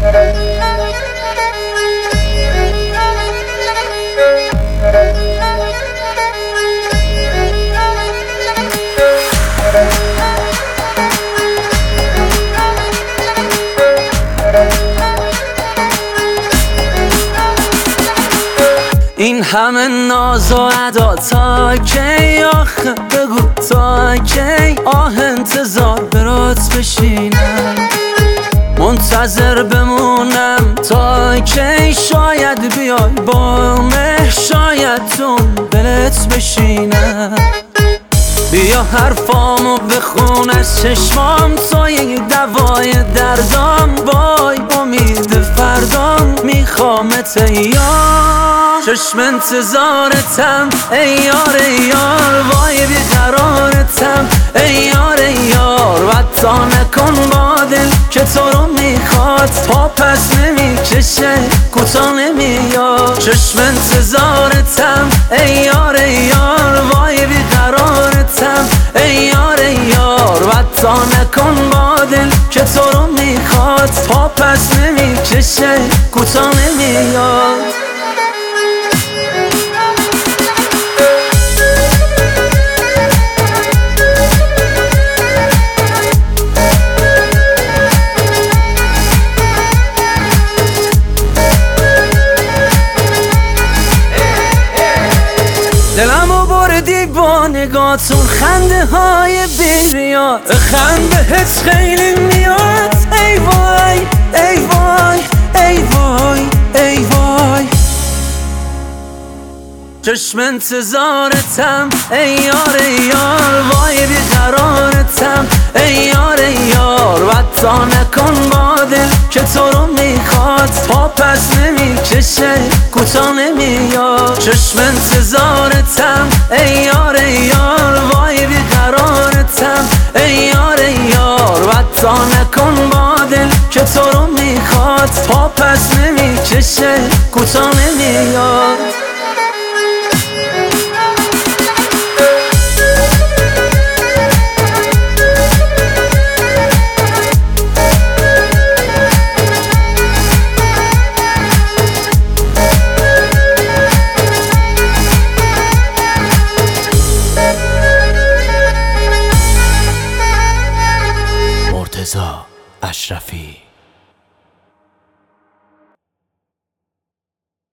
این همه ناز و ادا تا کی؟ آخه بگو تا کی؟ انتظار برات بشینم، منتظر بمونم تا کی؟ شاید بیای با مهر، شاید تو دلت بشینم. بیا حرفامو بخون از چشمام، تو یک دوای دردام، وای امید فردام میخوامت ای یار. چشم انتظارتم ای یار ای یار، وای بیقرارتم ای یار ای یار. وطا نکن با دل که تو رو میخواد، پا پس نمیکشه کوتا نمیاد. چشم انتظارتم ای یار ای یار، وای بیقرارتم ای یار ای یار. وطا نکن با دل که تو رو میخواد، پا پس نمیکشه کوتا نمیاد. دلمو بردی با نگاهتون، خنده های بیریاد، خنده خیلی میاد. ای وای ای وای ای وای ای وای. چشم انتظارتم ای یار ای یار، وای بیقرارتم ای یار ای یار. وطا نکن با دل که تو رو میخواد، پا پس نمیکشه کوتا نمیاد. چشم انتظارتم ای یار ای یار، وای بیقرارتم ای یار ای یار. وطا نکن با دل که تو رو میخواد، پا پس نمیکشه کوتا نمیاد.